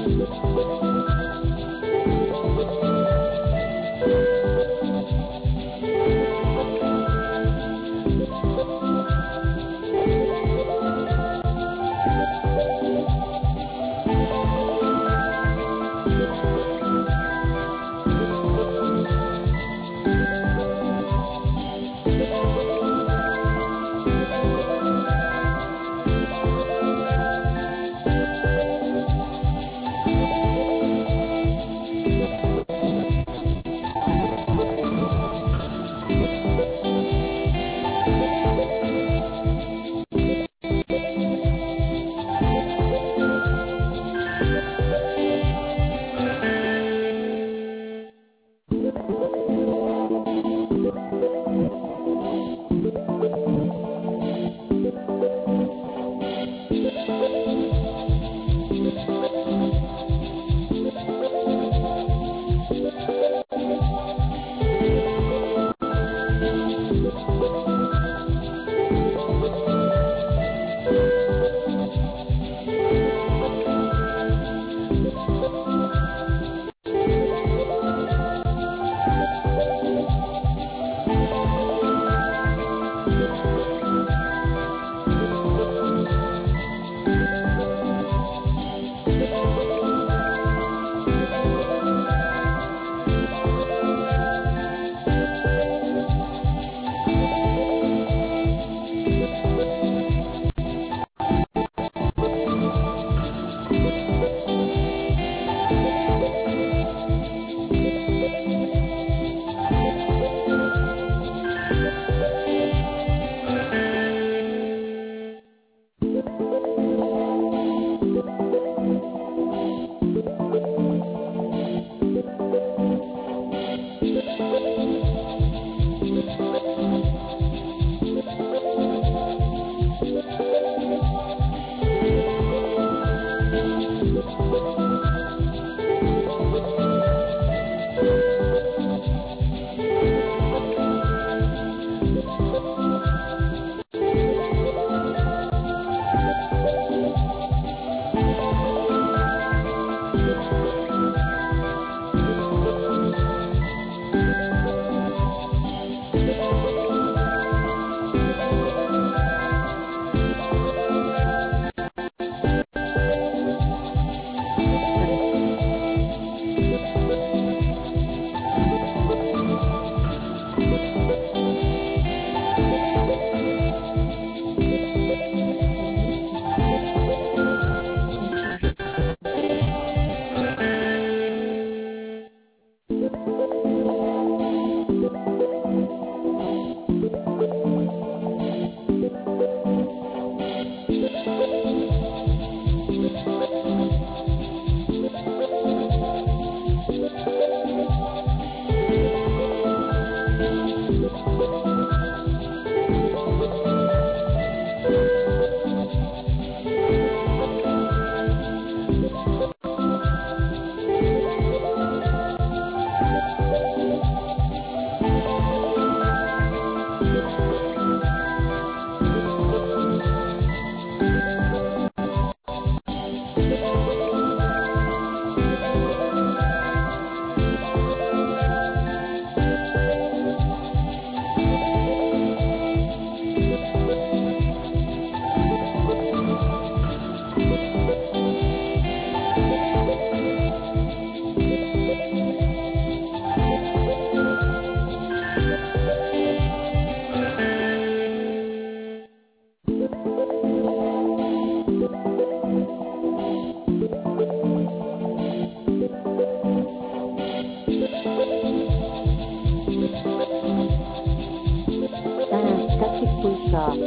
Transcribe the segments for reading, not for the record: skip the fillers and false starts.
Capricorn.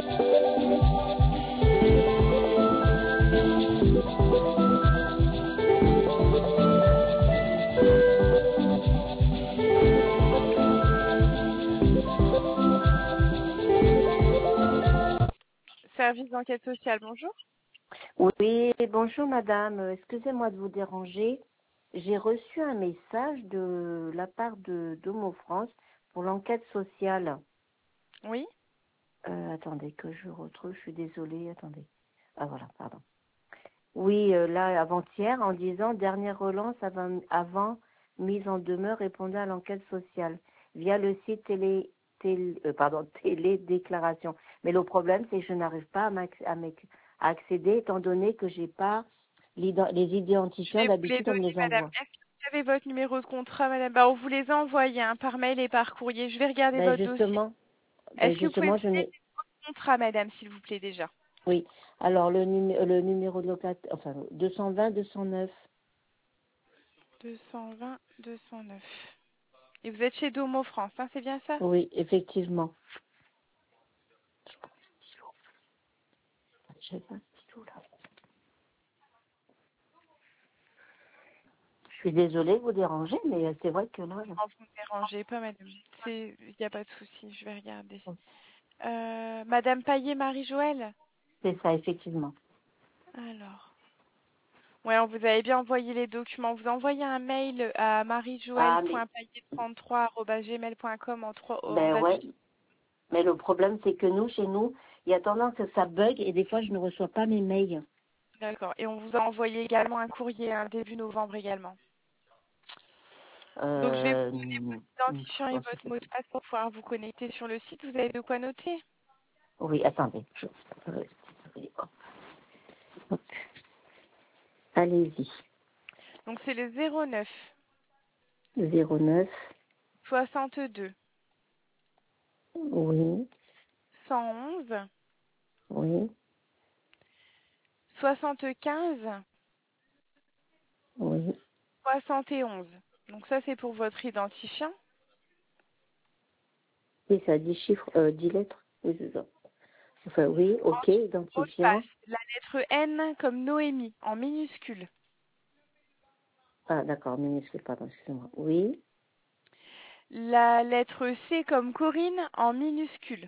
Service d'enquête sociale, bonjour. Oui, bonjour madame. Excusez-moi de vous déranger. J'ai reçu un message de la part de d'Homo France pour l'enquête sociale. Oui. Attendez que je retrouve, je suis désolée, attendez. Ah voilà, pardon. Oui, là, avant-hier, en disant dernière relance avant mise en demeure, répondez à l'enquête sociale via le site télédéclaration. Mais le problème, c'est que je n'arrive pas à accéder étant donné que j'ai pas les Je identifiants. vais vous les D'habitude, on me donner, les madame. envoie. Est-ce que vous avez votre numéro de contrat, madame? Bah, on vous les a envoyés hein, par mail et par courrier. Je vais regarder Ben votre dossier. justement, ben Est-ce que vous pouvez me justement, je donner n'ai. votre contrat, madame, s'il vous plaît, déjà? Oui. Alors le numéro de locataire, enfin 220 209. 220 209. Et vous êtes chez Domo France, hein, c'est bien ça? Oui, effectivement. J'ai pas un stylo, là. Je suis désolée de vous déranger, mais c'est vrai que là, Non, vous ne me dérangez pas, madame. Il n'y a pas de souci, je vais regarder. Madame Paillet, Marie-Joëlle? c'est ça, effectivement. Alors. Ouais, on vous avait bien envoyé les documents. Vous envoyez un mail à Ah, mais, marie-joëlle.paillet33@gmail.com en ben date du. ouais, mais le problème, c'est que nous, chez nous, il y a tendance que ça bug et des fois, je ne reçois pas mes mails. D'accord. Et on vous a envoyé également un courrier, début novembre également. Donc je vais vous donner votre identifiant et votre mot de passe pour pouvoir vous connecter sur le site. Vous avez de quoi noter? Oui, attendez. Hop, allez-y. Donc c'est le 09 09, 62 oui, 111 oui, 75 oui. 71. Donc ça c'est pour votre identifiant. Oui, ça a 10 chiffres, 10 lettres. Oui, c'est ça. Enfin, oui, ok, Ensuite, mot de identifiant. passe, la lettre N comme Noémie en minuscule. Ah, d'accord, minuscule, pardon, excusez-moi. Oui, La lettre C comme Corinne en minuscule.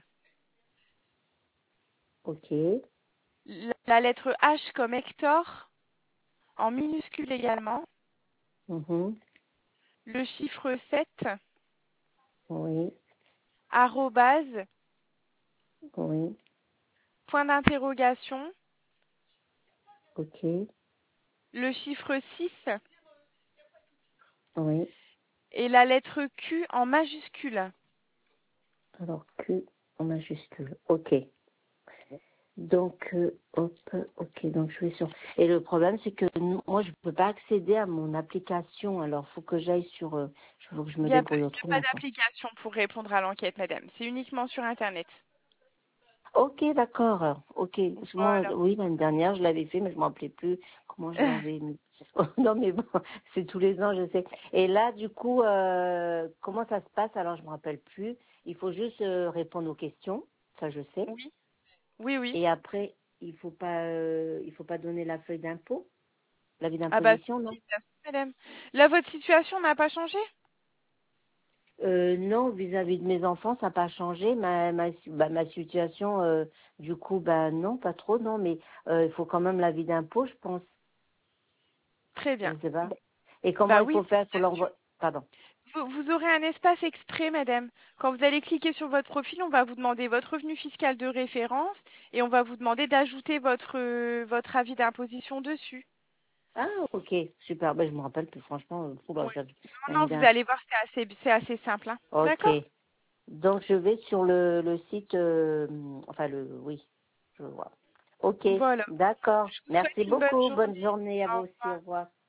ok. La lettre H comme Hector en minuscule également. Mhm, Le chiffre 7, oui, arrobase, oui, point d'interrogation. ok, Le chiffre 6 oui. et la lettre Q en majuscule. Alors, Q en majuscule. Ok. Donc, hop, ok, donc je vais sur. Et le problème, c'est que moi, je ne peux pas accéder à mon application. Alors, il faut que j'aille sur. Il faut que je Il me n'y a, débrouille il y a pas autrement, quoi. d'application pour répondre à l'enquête, madame. C'est uniquement sur Internet. Ok, d'accord. Ok. Parce que moi, Voilà. oui, l'année dernière, je l'avais fait, mais je ne m'en rappelais plus comment je l'avais mis. Non, mais bon, c'est tous les ans, je sais. Et là, du coup, comment ça se passe? Alors, je ne me rappelle plus. Il faut juste répondre aux questions. Ça, je sais. Oui, oui, oui. Et après, il faut pas donner la feuille d'impôt, l'avis Ah bah d'imposition, non? si, bien sûr, madame. Là, votre situation n'a pas changé? Non, vis-à-vis de mes enfants, ça n'a pas changé. Ma situation, du coup, bah non, pas trop, non, mais il faut quand même l'avis d'impôt, je pense. Très Je bien. sais pas. Bon, Et comment bah il oui, faut faire? Il faut bien sûr. l'envoyer. Pardon. Vous aurez un espace exprès, madame. Quand vous allez cliquer sur votre profil, on va vous demander votre revenu fiscal de référence et on va vous demander d'ajouter votre avis d'imposition dessus. Ah, ok, super. Ben, je me rappelle plus, franchement, Oui. Non, non, l'avis vous d'impôt. allez voir, c'est assez simple, hein. Ok. D'accord? Donc, je vais sur le site, enfin, oui, je vois. Ok, Voilà. d'accord. Je vous souhaite Merci une bonne beaucoup. Bonne journée. journée à vous Au aussi. revoir. Au revoir.